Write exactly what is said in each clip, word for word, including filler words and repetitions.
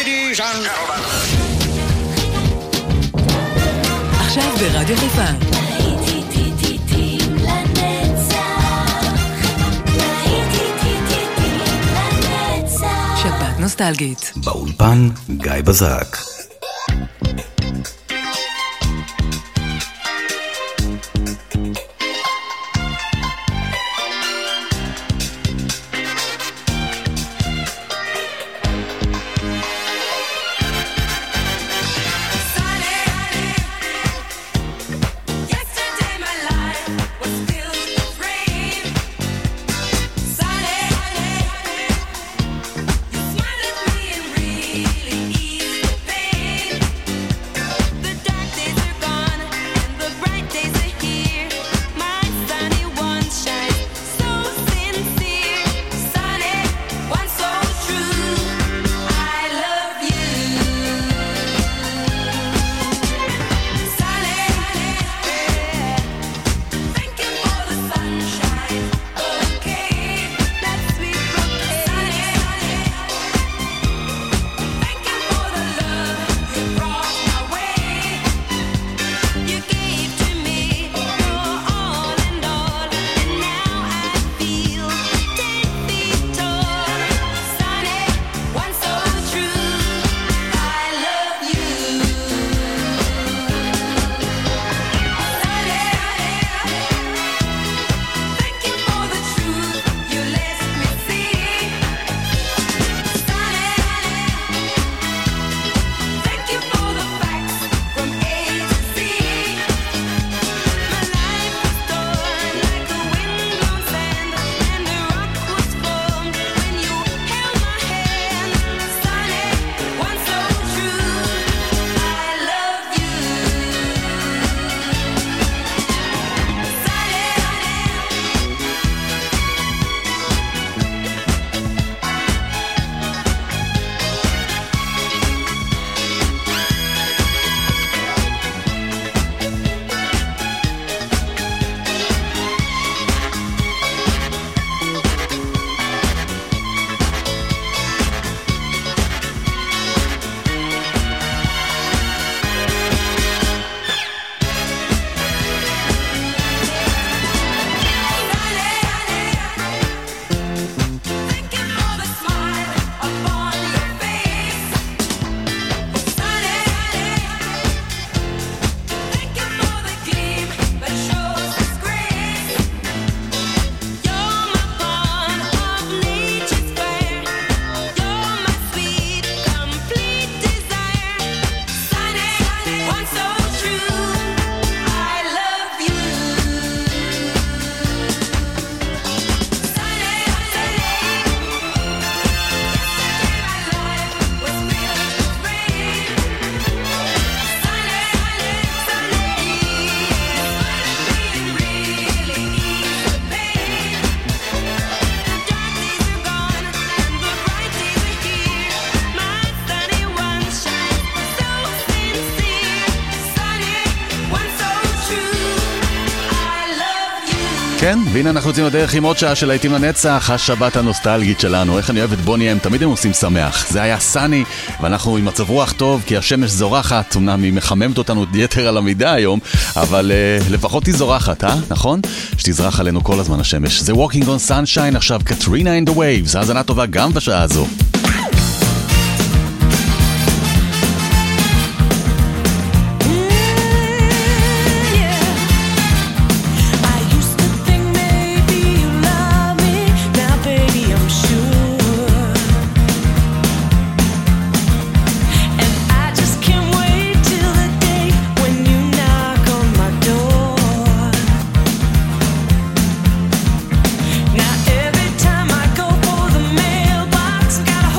Ladies and gentlemen. עכשיו ברדיו חיפה. שבת נוסטלגית. באולפן גיא בזק. כן, והנה אנחנו יוצאים לדרך עם עוד שעה של להיטים לנצח, השבת הנוסטלגית שלנו. איך אני אוהב את בוני אם, תמיד הם עושים שמח. זה היה סני, ואנחנו עם מצב רוח טוב, כי השמש זורחת, אמנם היא מחממת אותנו יתר על המידה היום, אבל uh, לפחות היא זורחת, אה? נכון? שתזרח עלינו כל הזמן השמש. זה Walking on Sunshine, עכשיו קטרינה in the Waves, האזנה טובה גם בשעה הזו. Every time I go for the mailbox, gotta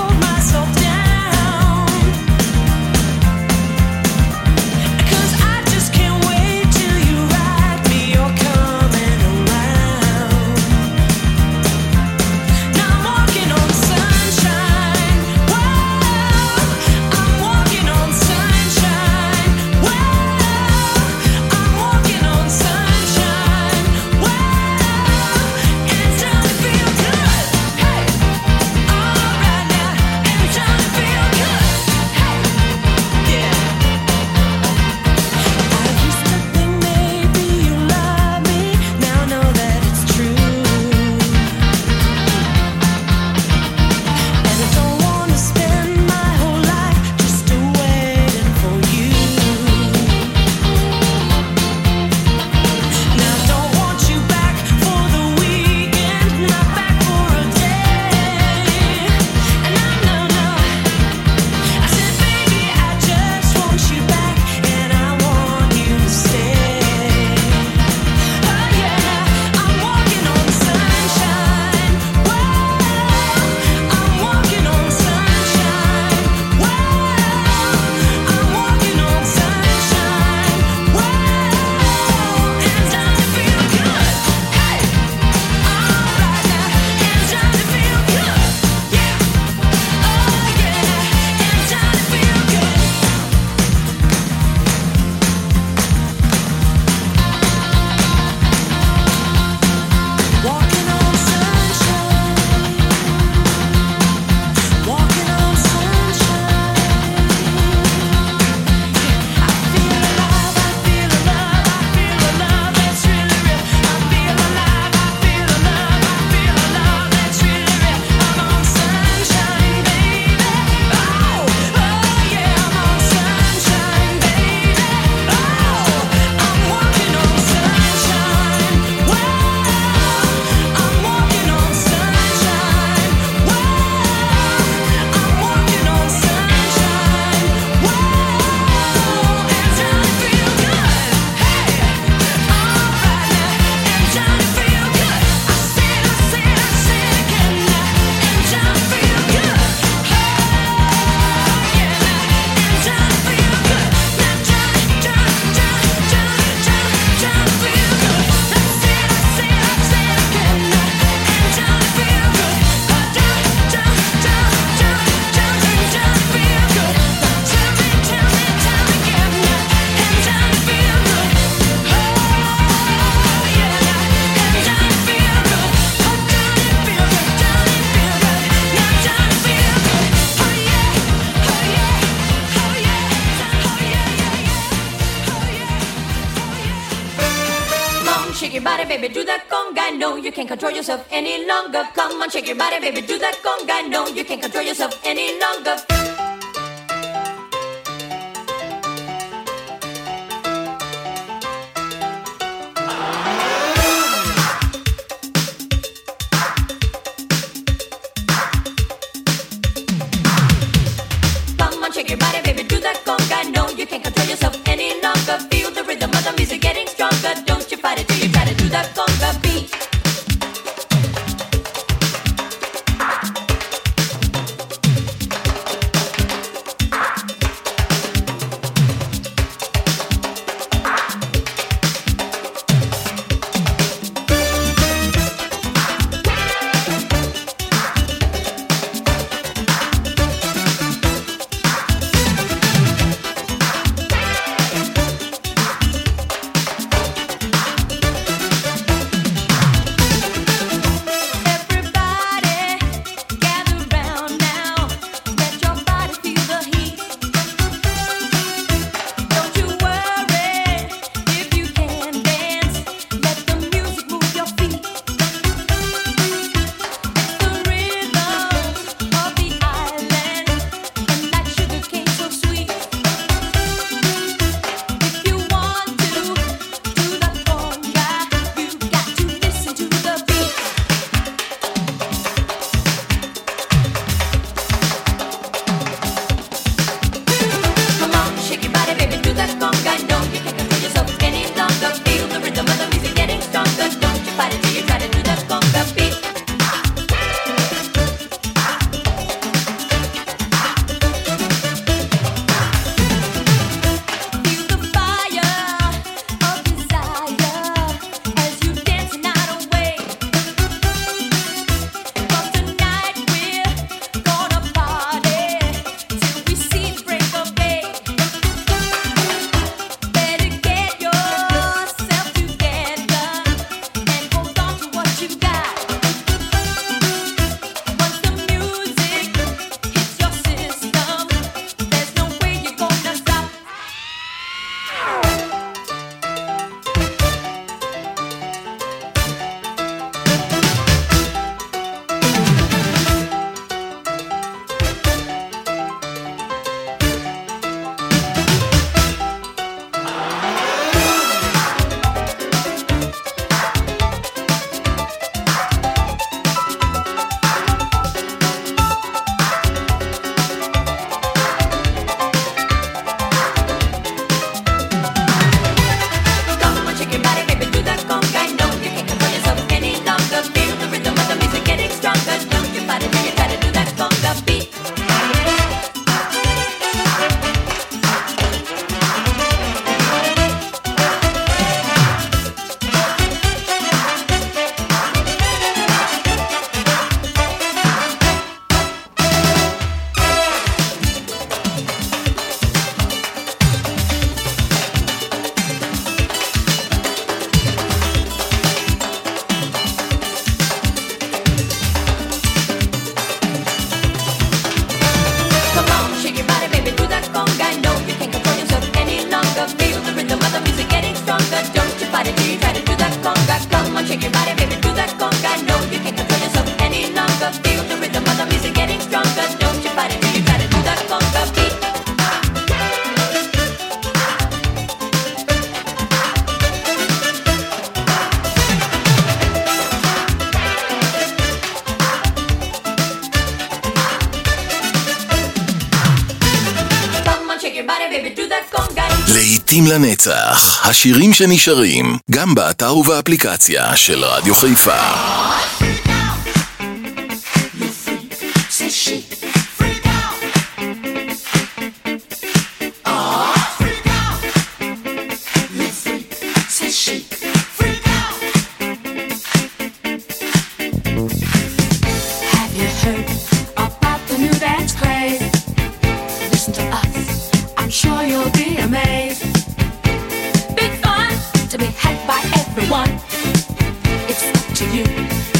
body, baby, do that conga. No, you can't control yourself any longer. Come on, shake your body, baby, do that conga. No, you can't control yourself any longer. Shake your body, baby, do that conga. No, you can't control yourself any longer. Feel the rhythm of the music getting stronger. Don't you fight it till you try to do that conga beat. לעיתים לנצח, השירים שנשארים, גם באתר ובאפליקציה של רדיו חיפה. Big fun to be had by everyone. It's up to you.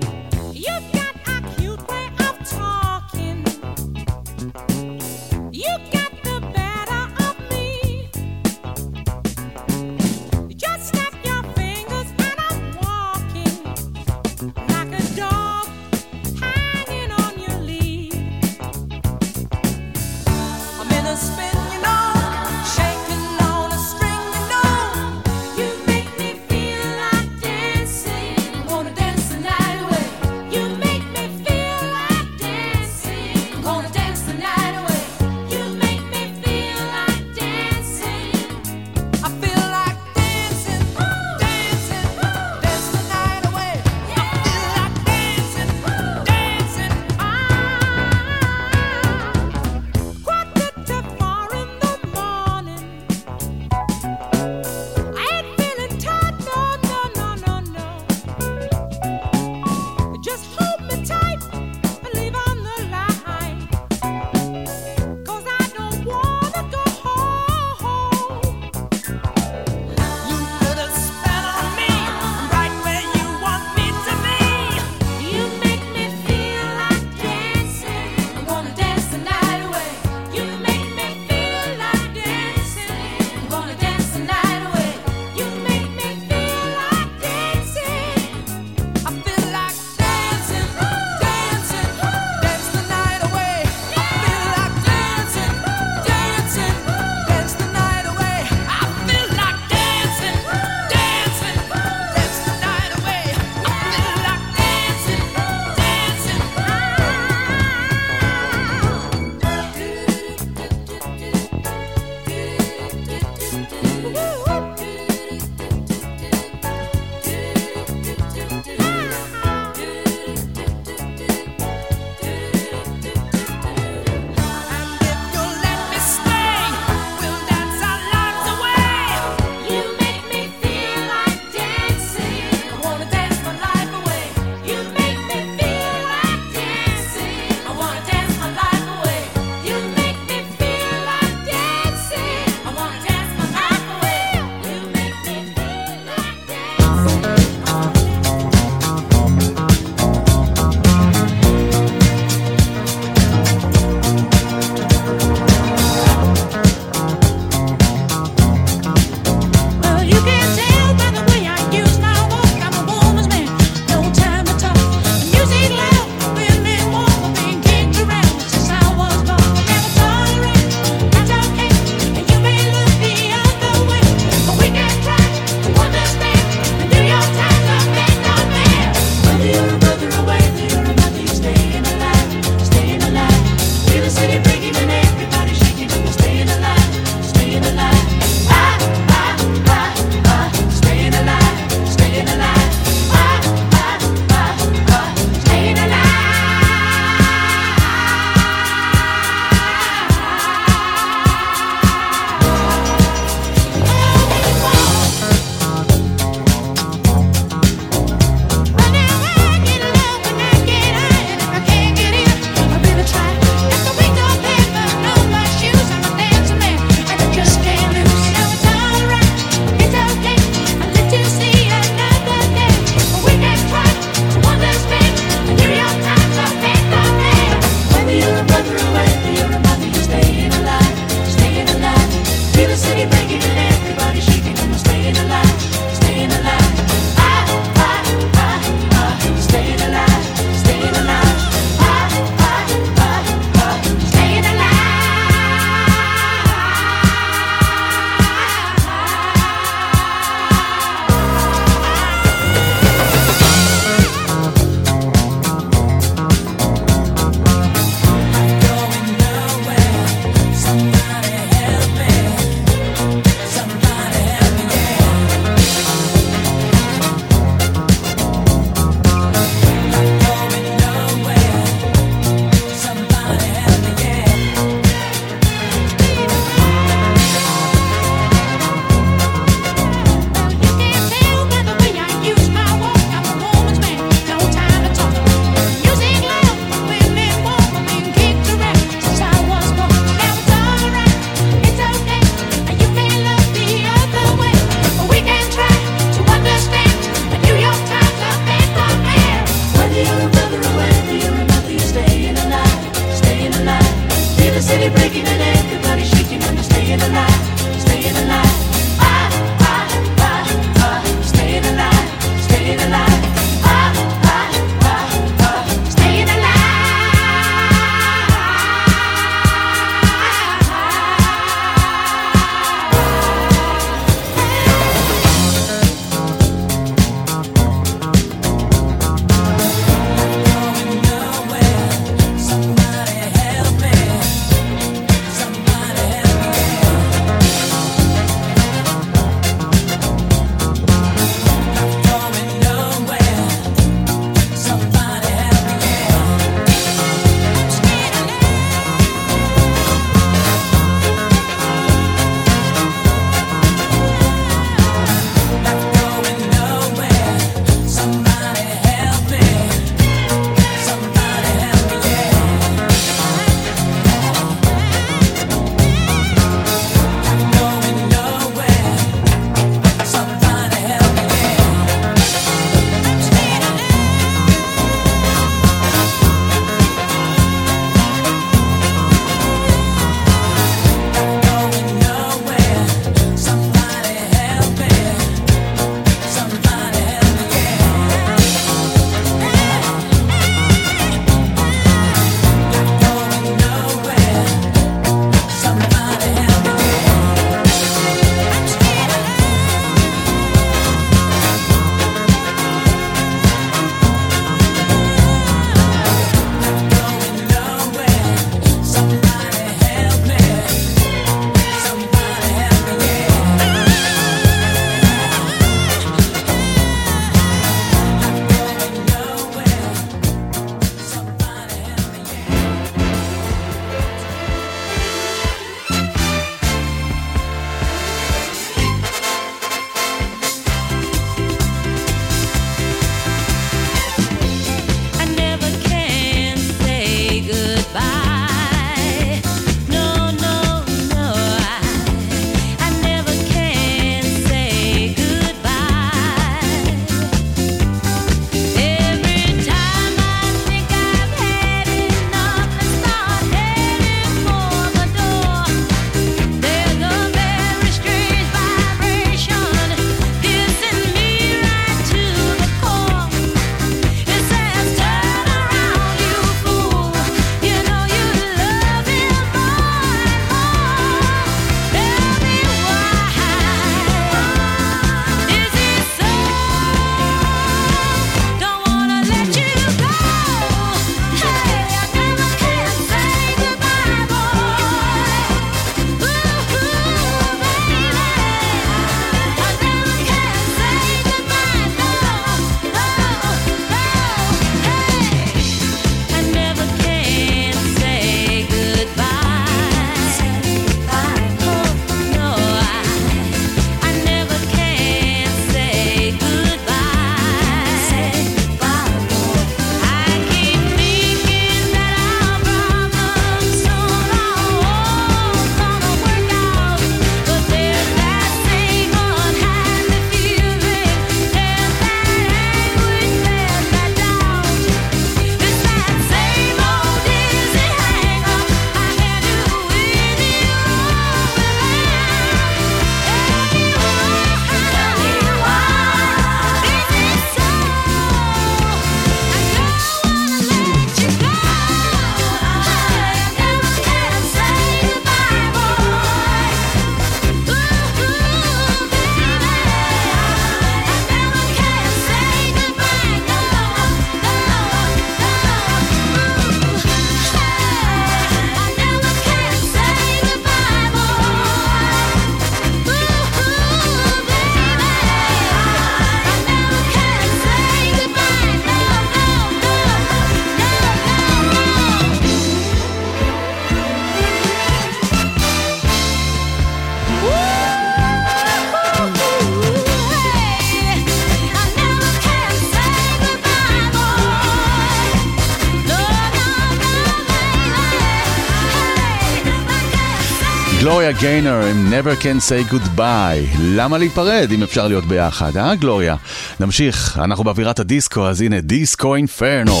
גלוריה גיינר עם Never Can Say Goodbye. למה להיפרד אם אפשר להיות ביחד, אה גלוריה? נמשיך, אנחנו באווירת הדיסקו, אז הנה דיסקו אינפרנו.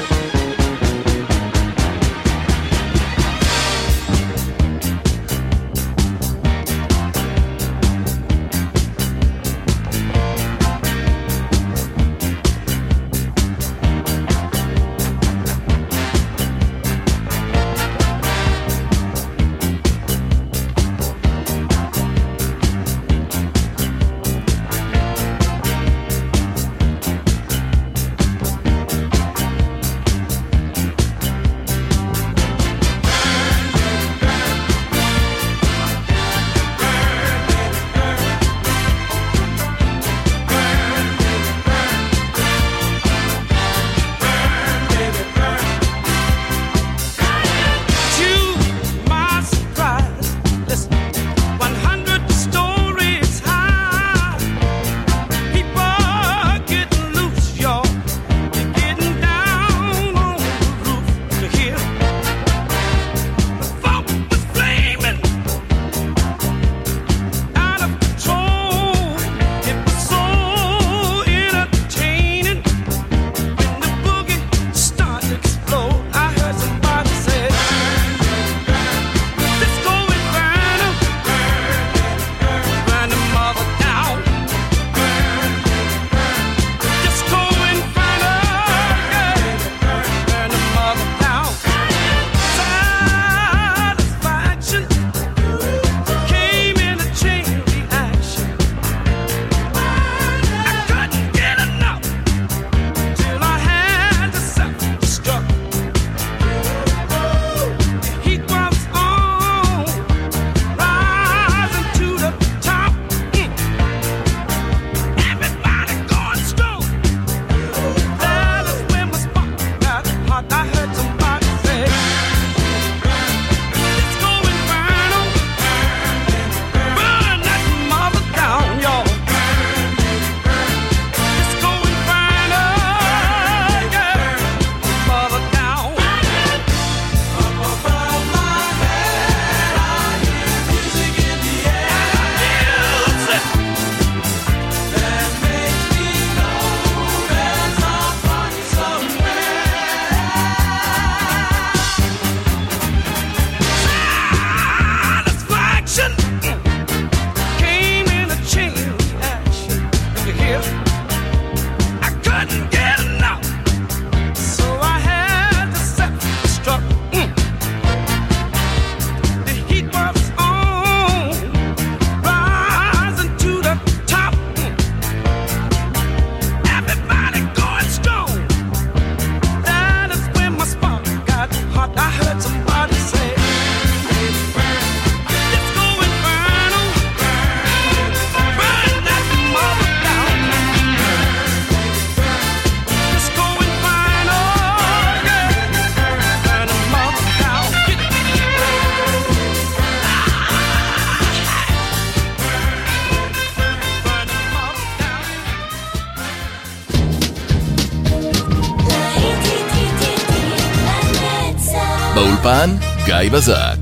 באולפן גיא בזק.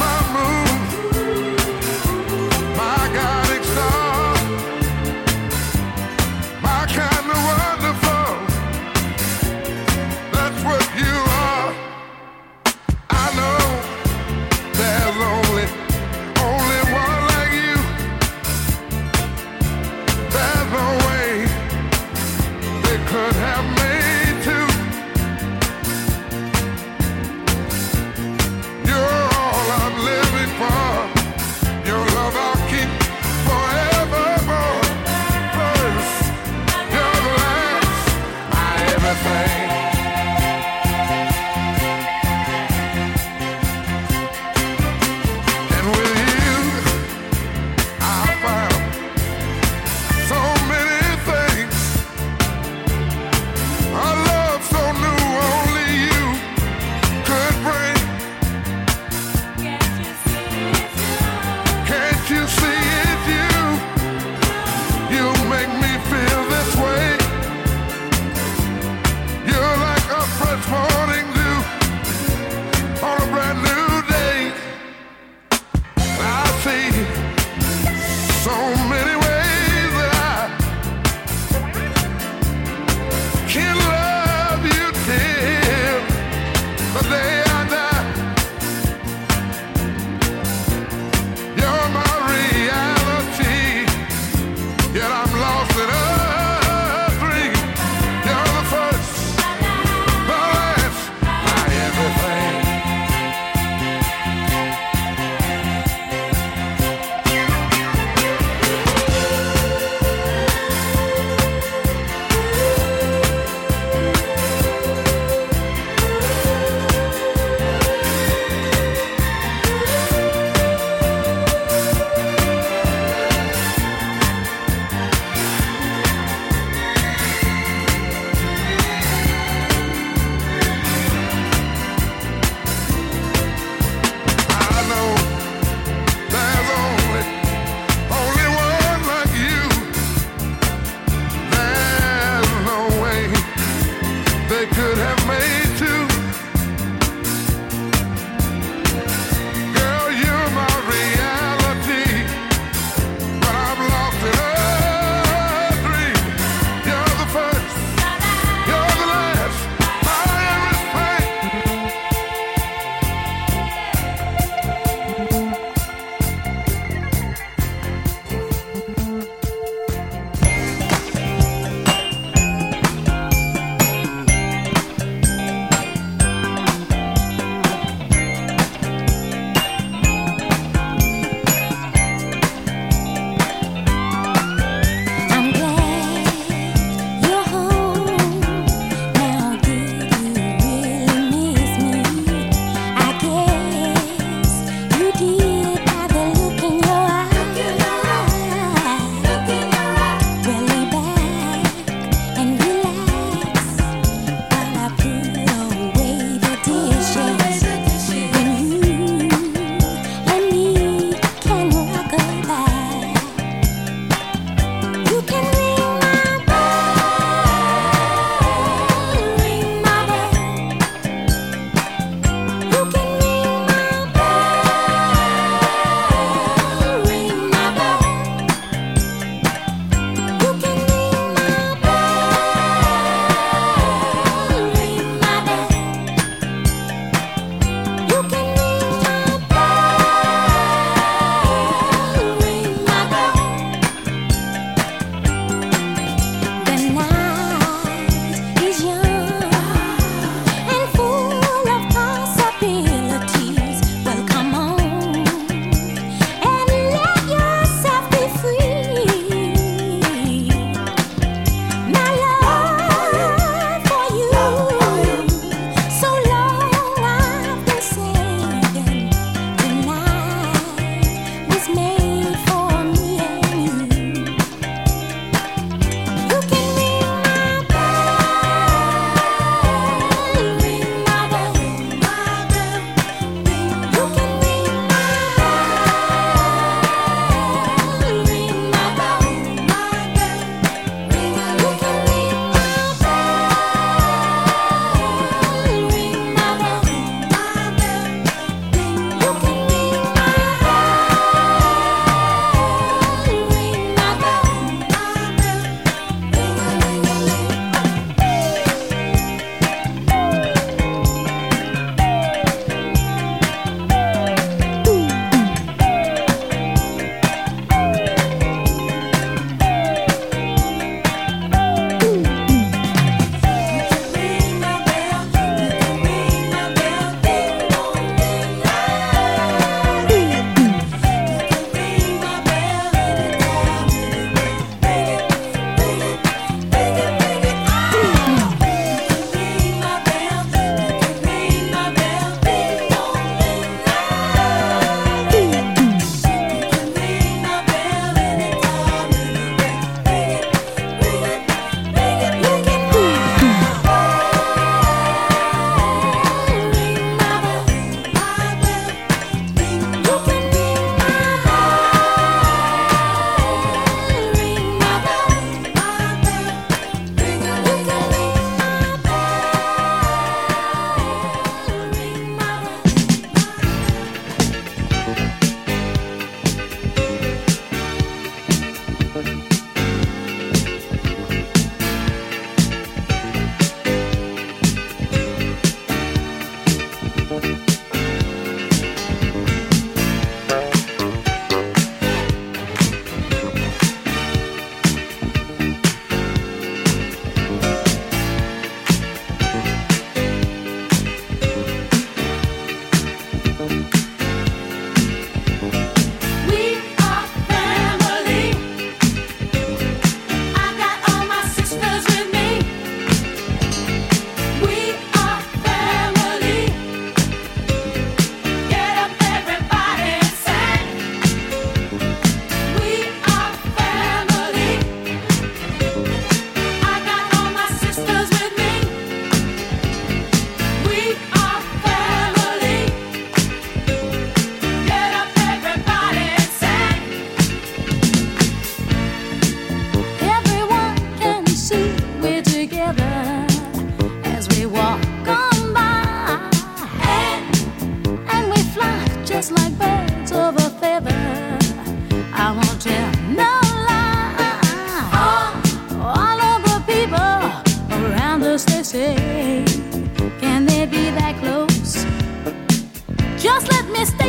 My guiding star.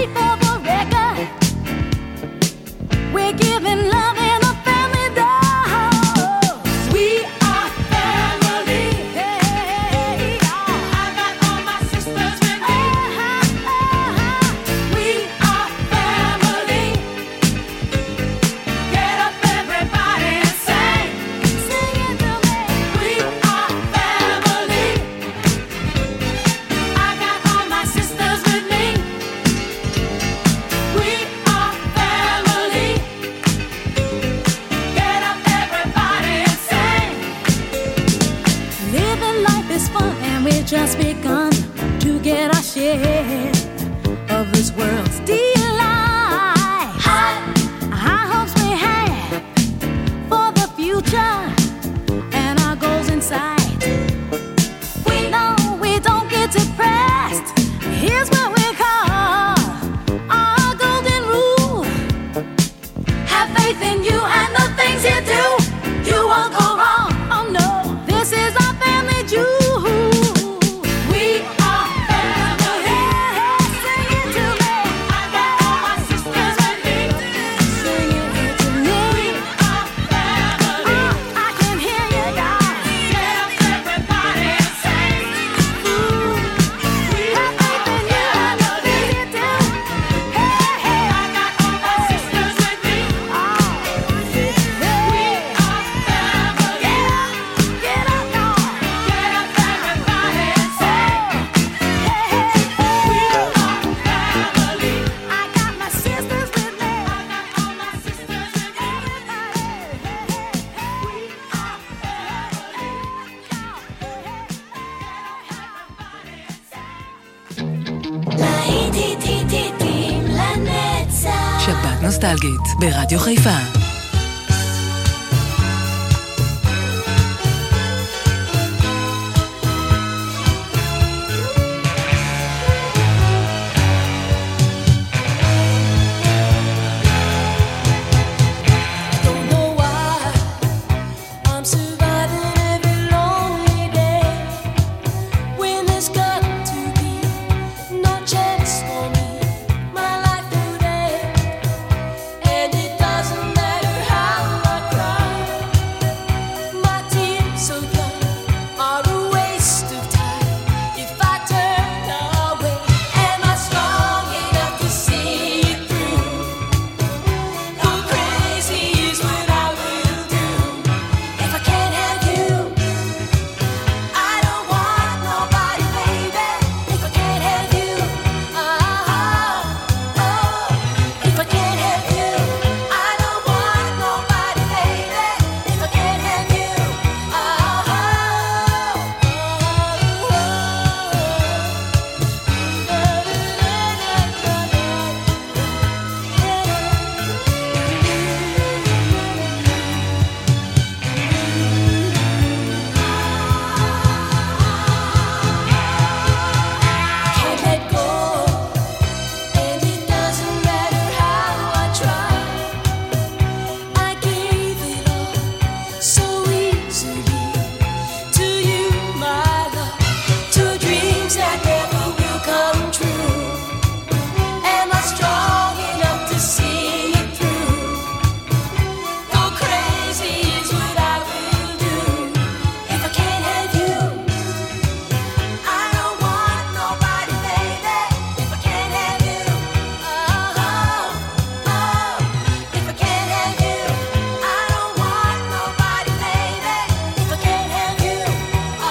say for the record, we're giving love in a family dose. We are family. Hey, I got all my sisters with me. Uh-huh, uh-huh. We are family. Get up, everybody, and sing. Sing it to me. We are family. I got all my sisters with me. We are family. Get up, everybody, and sing. Living life is fun, and we've just begun to get our share of this world's delight. High, high hopes we have for the future and our goals in sight. We know we don't get depressed. Here's what we call our golden rule. Have faith in you and the things you do. You won't go wrong. Oh no, this is our family jewel. We are family. Sing it to me. I got all my sisters with me. Sing it to me. We are family. Oh, I can hear you, guys. Get up, everybody, and sing. Ooh, we have faith in you and the things you do. Hey, hey, I got all my sisters with me. Oh, we are family. Get up, get up, y'all. Get up, everybody, and sing. Hey, hey, we are family. I got my sisters with me. I got all my sisters with me. Everybody, hey, hey, we are להיטים לנצח. שבת נוסטלגית ברדיו חיפה. Don't know why I'm surviving every lonely day when there's got to be no chance for me. My life today, and it doesn't matter how I cry. My tears so dry are a waste of time. If I turn away, am I strong enough to see it through? Go crazy is what I will do. If I can't have you, I don't want nobody, baby. If I can't have you, ah, oh. If I can't have you, I don't want nobody, baby. If I can't have you, ah, can't let go, and it doesn't matter how I try. I gave it all so easily to you, my love, to dreams that never will come true. Am I strong enough to see it through? Go crazy is what I will do. If I can't have you, I don't want nobody, baby. If I can't have you, oh, oh. If I can't have you, I don't want nobody, baby. If I can't have you, oh,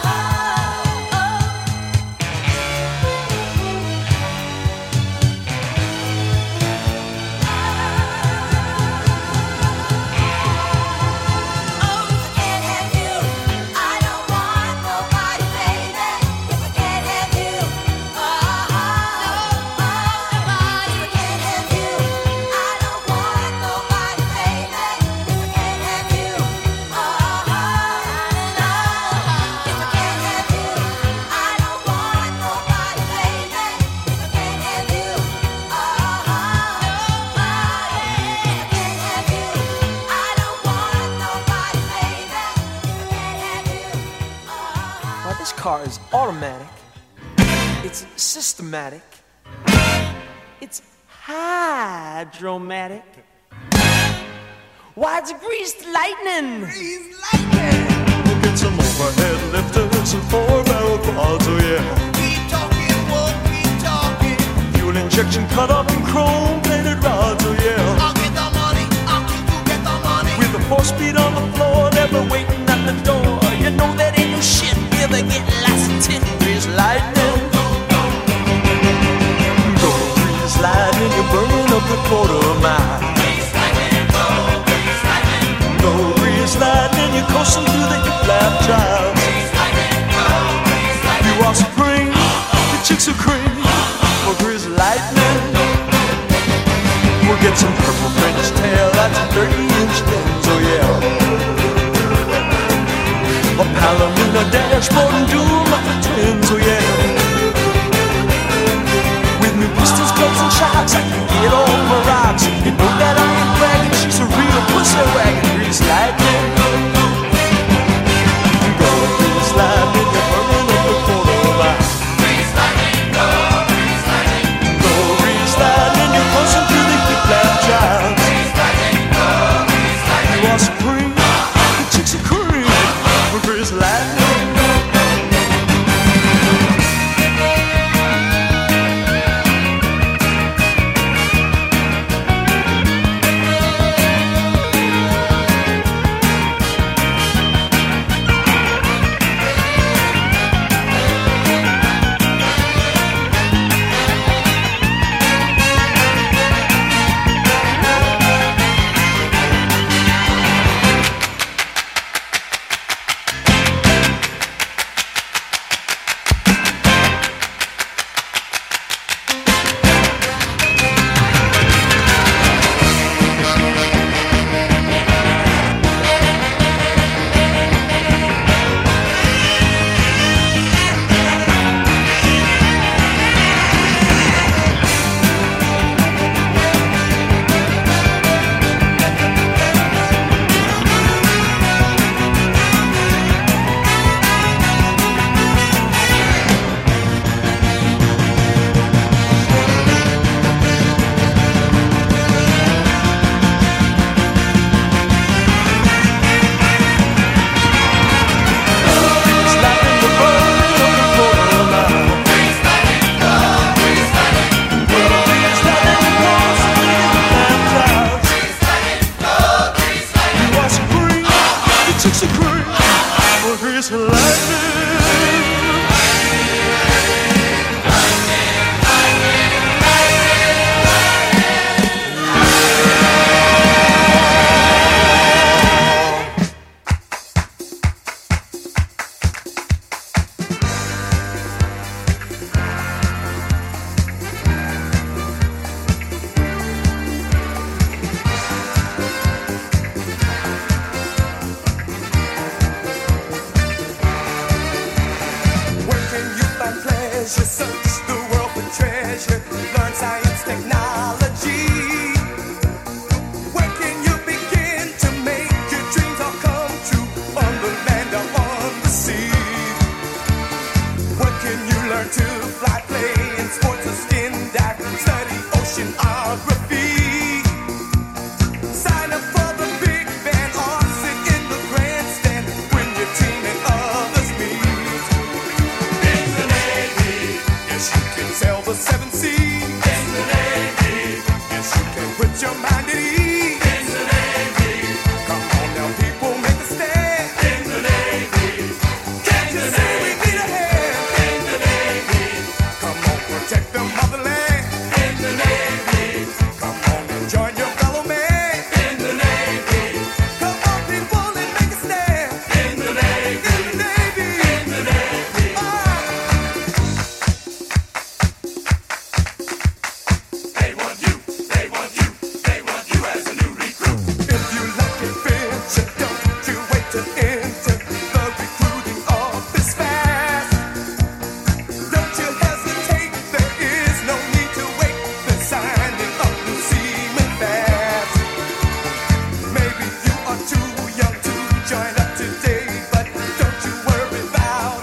oh, if I can't have you, I don't want nobody, baby. If I can't have you, oh, oh, if I can't have you, I don't want nobody, baby. If I can't have you, oh, if I can't have you, I don't want nobody, baby. If I can't have you, oh, if I can't have you, I don't want nobody, baby. If I can't have you, oh. Now this car is automatic. It's systematic. It's hydromatic. Why, it's greased lightning. Greased lightning. We'll get some overhead lifters and four-barrel quads, oh yeah. Keep talking, won't keep talking. Fuel injection cut up in chrome-plated rods, oh yeah. I'll get the money, I'll keep you get the money. With the four-speed on the floor, never waiting at the door. You know that ain't no shit. We'll be getting lots of tin. Greased lightning. Go grease lightning, you're burning up the quarter mile. Grease lightning, go, grease lightning. Go grease lightning, you're coursing through the hip-lap trials. Grease lightning, go, grease lightning. You are supreme, the chicks are cream. For grease lightning, we'll get some purple French tail, that's a thirty-inch lens, oh yeah. A Palomino dashboard and dual muffler twins, oh yeah. With new pistols, clubs and shocks, I can get all my rocks. You know that I ain't bragging, she's a real pussy wagon. Grease lightning, go grease lightning, you're burning up the quarter mile. Grease lightning, go, grease lightning. Go grease lightning, you're coursing through the hip-lap trials. Grease lightning, go, grease lightning. You are supreme, the chicks are cream. For grease lightning.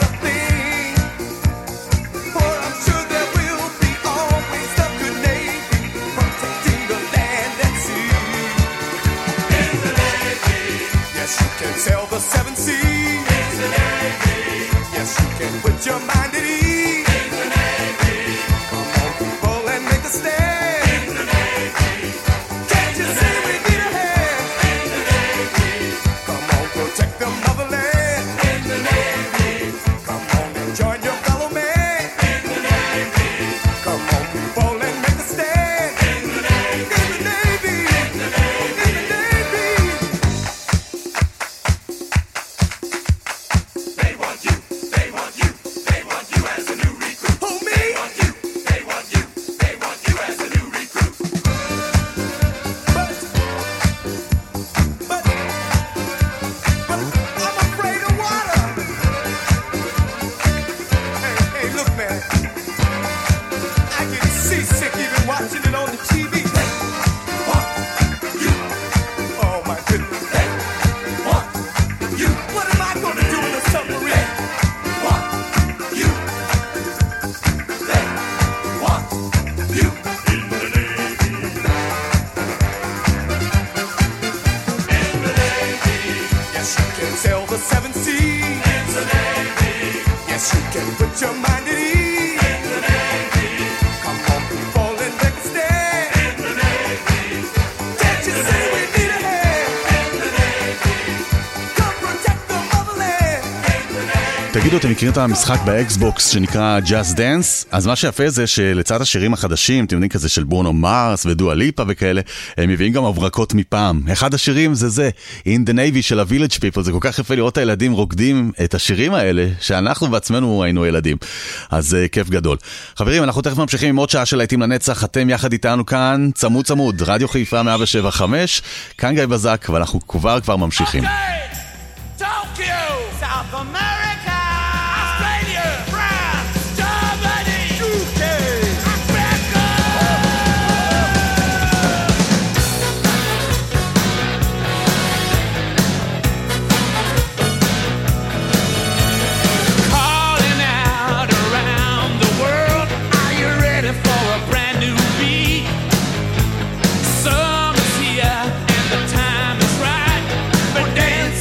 For I'm sure there will be always the good name. sail the seven seas. In the Navy. Yes, you can put your mind at ease. In the Navy. Come on, people, and make a stand. In the Navy. Can't you see we need a hand? In the Navy. Come on, protect the motherland. In the Navy. Come on and join your fellow man. In the Navy. Come on, people, and make a stand. In the Navy. In the Navy. In the Navy. In the Navy. They want you. They want you. They want you as a new recruit. Who, me? They want you. They want you. They want you as a new recruit. But, but, but I'm afraid of water. Hey, hey, look, man. I get seasick even watching it on the T V. They want you. Oh, my goodness. They want you. What am I going to do in a submarine? They want you. They want you. In the Navy. In the Navy. Yes, you can sail the seven seas. In the Navy. Yes, you can put your mind at ease. In the Navy. Come on, people, and make a stand. In the Navy. Can't you see we need a hand? In the Navy. Come protect the motherland. In the Navy. תגידו, אתם מכירים את המשחק באקסבוקס שנקרא Just Dance? אז מה שיפה זה שלצד השירים החדשים, אתם יודעים כזה של ברונו מרס ודואה ליפה וכאלה, הם מביאים גם הברקות מפעם. אחד השירים זה זה, In the Navy של ה-Village People. זה כל כך יפה לראות את הילדים רוקדים את השירים האלה, שאנחנו בעצמנו היינו ילדים. אז זה כיף גדול. חברים, אנחנו תכף ממשיכים עם עוד שעה של להיטים לנצח. אתם יחד איתנו כאן, צמוד צמוד, רדיו חיפה מאה שבע חמש, כאן גיא בזק, ואנחנו כבר כבר ממשיכים. Tokyo, South America, Australia, France, Germany, U K, America. Calling out around the world, are you ready for a brand new beat? Summer's here and the time is right for dancing.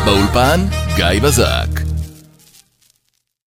באולפן, גיא בזק.